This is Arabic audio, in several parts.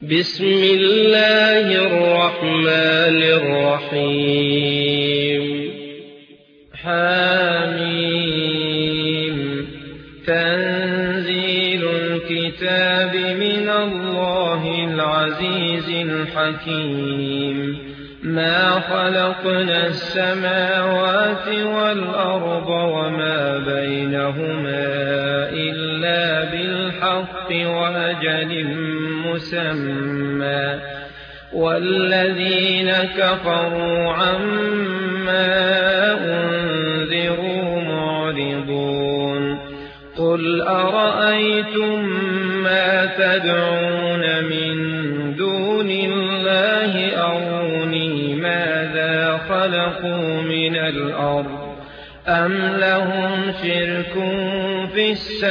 بسم الله الرحمن الرحيم حميم تنزيل الكتاب من الله العزيز الحكيم ما خلقنا السماوات والأرض وما بينهما إلا بالحق وأجل مسمى والذين كفروا عما أنذروا معرضون قل أرأيتم ما تدعون من دون الله أروني ماذا خلقوا من الأرض أم لهم شرك في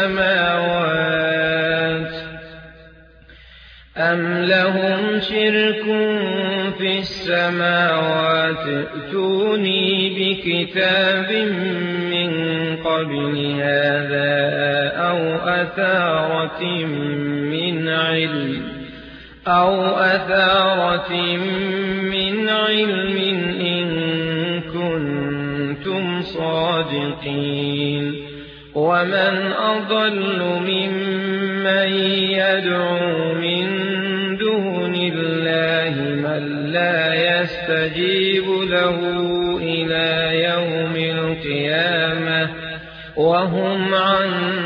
السماوات ائتوني بكتاب من قبل هذا أو أثارة من علم إن كنتم صادقين ومن أضل ممن يدعو من دون الله من لا يستجيب له إلى يوم القيامة وهم عن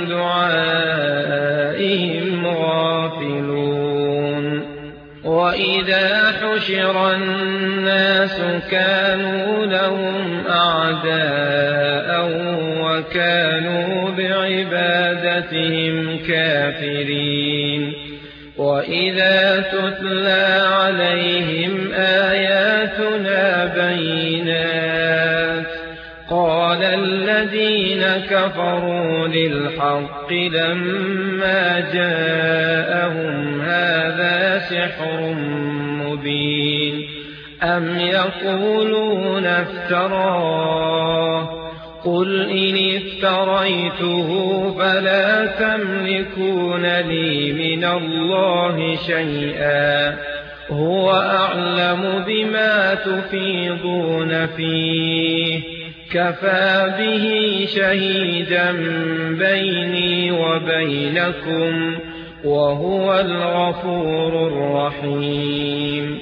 دعائهم غافلون وإذا حشر الناس كانوا لهم أعداء وكانوا بعبادتهم كافرين وإذا تتلى عليهم آياتنا بينات قال الذين كفروا للحق لما جاءهم هذا سحر مبين أم يقولون افتراه قل إن افتريته فلا تملكون لي من الله شيئا هو أعلم بما تفيضون فيه كفى به شهيدا بيني وبينكم وهو الغفور الرحيم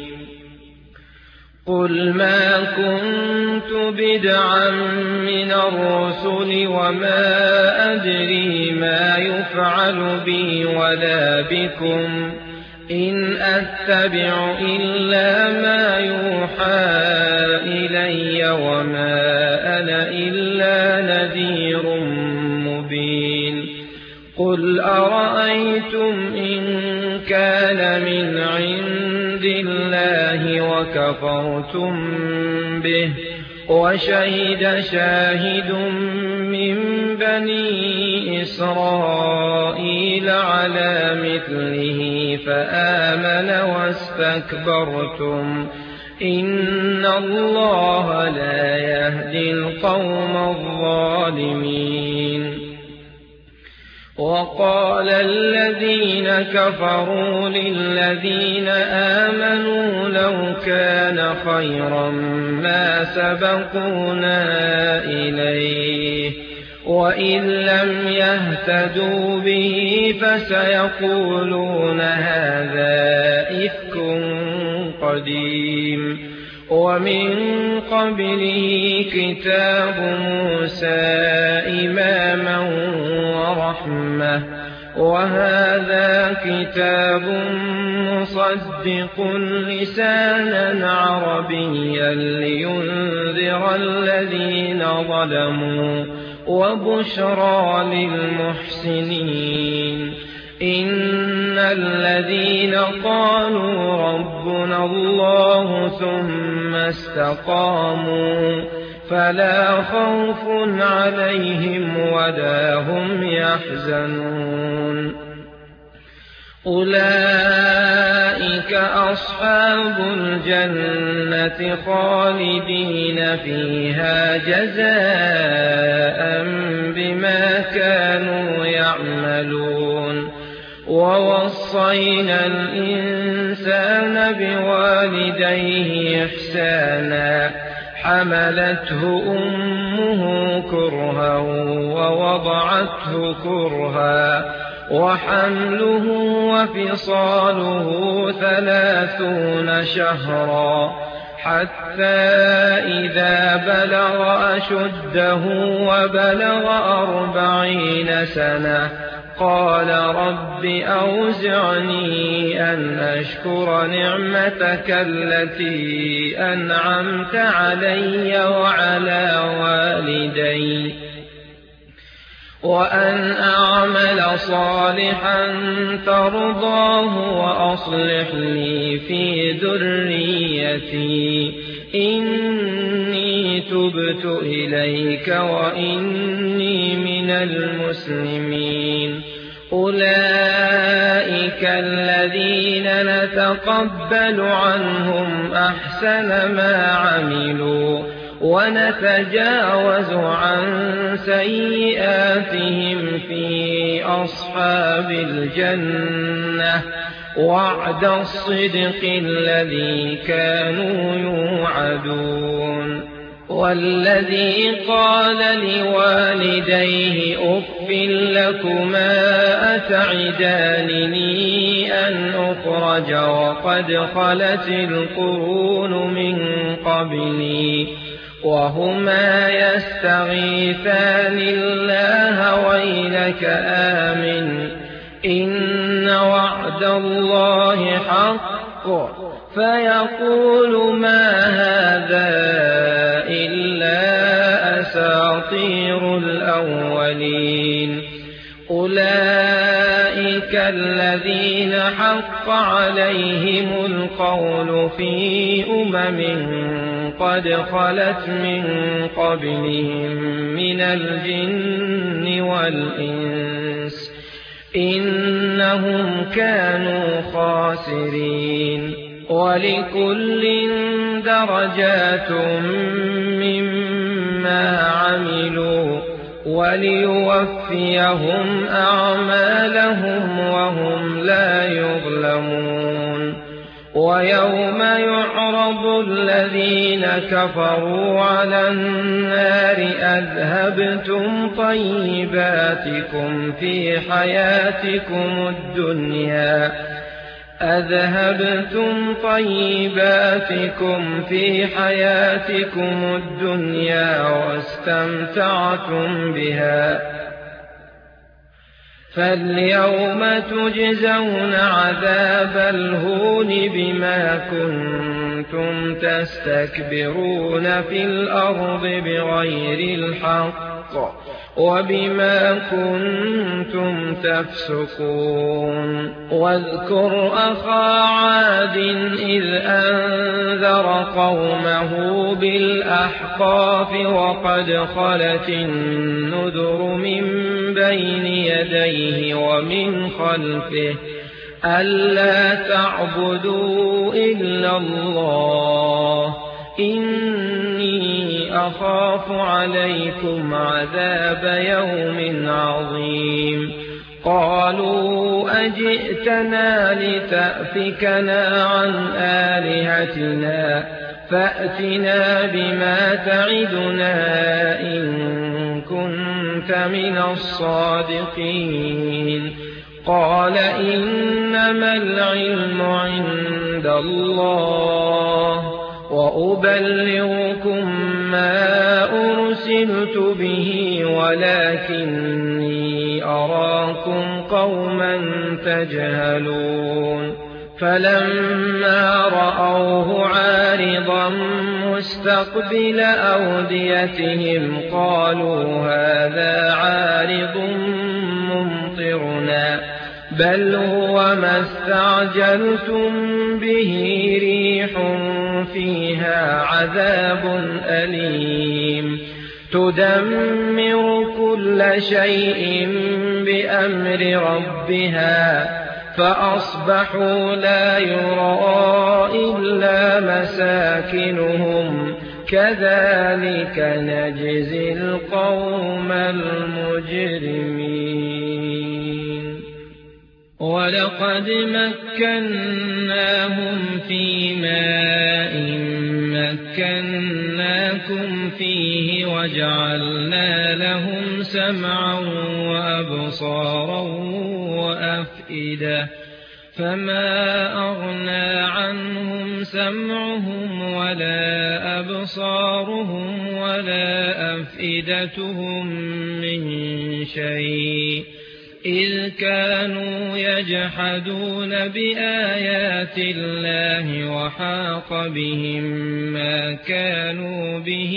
قل ما كنت بدعا من الرسل وما أدري ما يفعل بي ولا بكم إن أتبع إلا ما يوحى إلي وما أنا إلا نذير مبين قل أرأيتم إن كان من عند الله وكفرتم به وشهد شاهد من بني إسرائيل على مثله فآمن واستكبرتم إن الله لا يهدي القوم الظالمين وقال الذين كفروا للذين آمنوا لو كان خيرا ما سبقونا إليه وإن لم يهتدوا به فسيقولون هذا إفك قديم ومن قبله كتاب موسى إماما ورحمة وهذا كتاب مصدق لسانا عربيا لينذر الذين ظلموا وبشرى للمحسنين إن الذين قالوا ربنا الله ثم استقاموا فلا خوف عليهم ولا هم يحزنون أولئك أصحاب الجنة خالدين فيها جزاء بما كانوا يعملون ووصينا الإنسان الإنسان بوالديه إحسانا حملته أمه كرها ووضعته كرها وحمله وفصاله 30 شهرا حتى إذا بلغ أشده وبلغ 40 سنة قال رب أوزعني أن أشكر نعمتك التي أنعمت علي وعلى والدي وأن أعمل صالحا ترضاه وأصلح لي في ذريتي إني تبت إليك وإني من المسلمين أولئك الذين نتقبل عنهم أحسن ما عملوا ونتجاوز عن سيئاتهم في أصحاب الجنة وعد الصدق الذي كانوا يوعدون والذي قال لوالديه أف لكما أتعدانني أن أخرج وقد خلت القرون من قبلي وهما يستغيثان الله ويلك آمن إن وعد الله حق فيقول ما هذا إلا أساطير الأولين أولئك الذين حق عليهم القول في قد خلت من قبلهم من الجن والإنس إنهم كانوا خاسرين ولكل درجات مما عملوا وليوفيهم أعمالهم وهم لا يظلمون ويوم يعرض الذين كفروا على النار أذهبتم طيباتكم في حياتكم الدنيا واستمتعتم بها فاليوم تجزون عذاب الهون بما كنتم تستكبرون في الأرض بغير الحق وبما كنتم تفسقون واذكر أخا عاد إذ أنذر قومه بالأحقاف وقد خلت النذر من بين يديه ومن خلفه ألا تعبدوا إلا الله إني أخاف عليكم عذاب يوم عظيم قالوا أجئتنا لتأفكنا عن آلهتنا فأتنا بما تعدنا إن كنت من الصادقين قال إنما العلم عند الله وأبلغكم ما أرسلت به ولكني أراكم قوما تجهلون فلما رأوه عارضا مستقبل أوديتهم قالوا هذا عارض ممطرنا بل هو ما استعجلتم به ريح فيها عذاب أليم تدمر كل شيء بأمر ربها فأصبحوا لا يرى إلا مساكنهم كذلك نجزي القوم المجرمين ولقد مكناهم في ماء مكناكم فيه وجعلنا لهم سمعا وأبصارا وأفئدة فما أغنى عنهم سمعهم ولا أبصارهم ولا أفئدتهم من شيء إذ كانوا يجحدون بآيات الله وحاق بهم ما كانوا به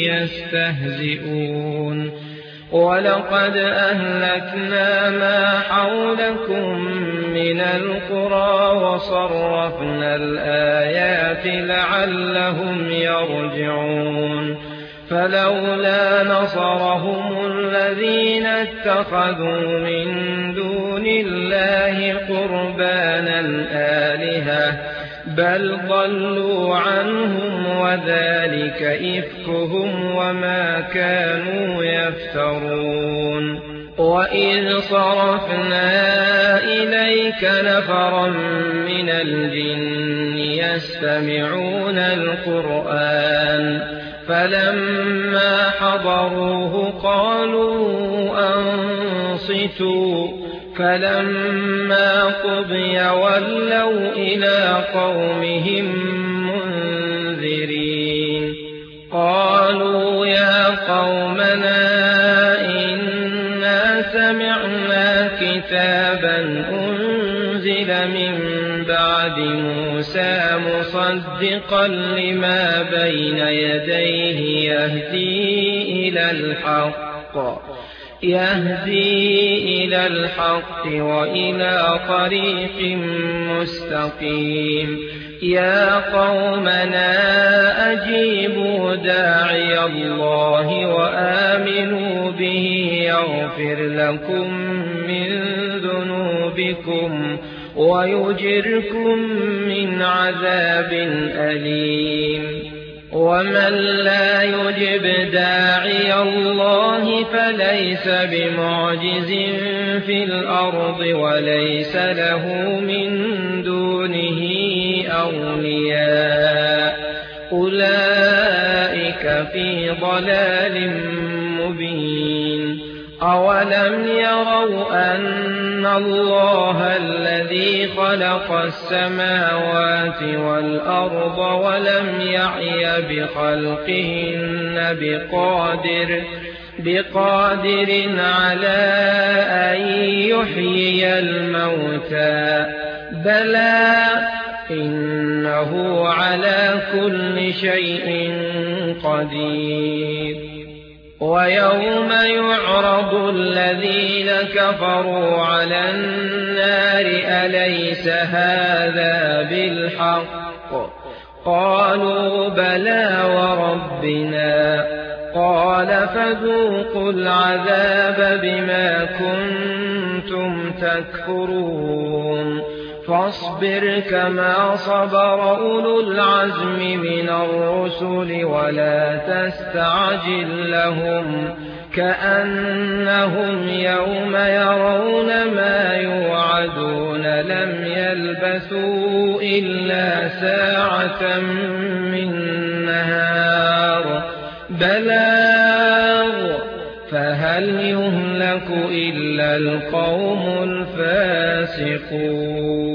يستهزئون ولقد أهلكنا ما حولكم من القرى وصرفنا الآيات لعلهم يرجعون فلولا نصرهم الذين اتخذوا من دون الله قربانا آلهة بل ضلوا عنهم وذلك إفكهم وما كانوا يفترون وإذ صرفنا إليك نفرا من الجن يستمعون القرآن فلما حضروه قالوا أنصتوا فلما قضي ولوا إلى قومهم منذرين قالوا يا قومنا إنا سمعنا كتابا أنزل من بعد موسى مصدقا لما بين يديه يهدي إلى الحق وإلى طريق مستقيم يا قومنا أجيبوا داعي الله وآمنوا به يغفر لكم من ذنوبكم ويجركم من عذاب أليم ومن لا يجب داعي الله فليس بمعجز في الأرض وليس له من دونه أولياء أولئك في ضلال مبين أولم يروا أن الله الذي خلق السماوات والأرض ولم يعي بخلقهن بقادر على أن يحيي الموتى بلى إنه على كل شيء قدير ويوم يعرض الذين كفروا على النار أليس هذا بالحق قالوا بلى وربنا قال فذوقوا العذاب بما كنتم تكفرون فاصبر كما صبر أولو العزم من الرسل ولا تستعجل لهم كأنهم يوم يرون ما يوعدون لم يلبثوا إلا ساعة من نهار بلاغ فهل يهلك إلا القوم الفاسقون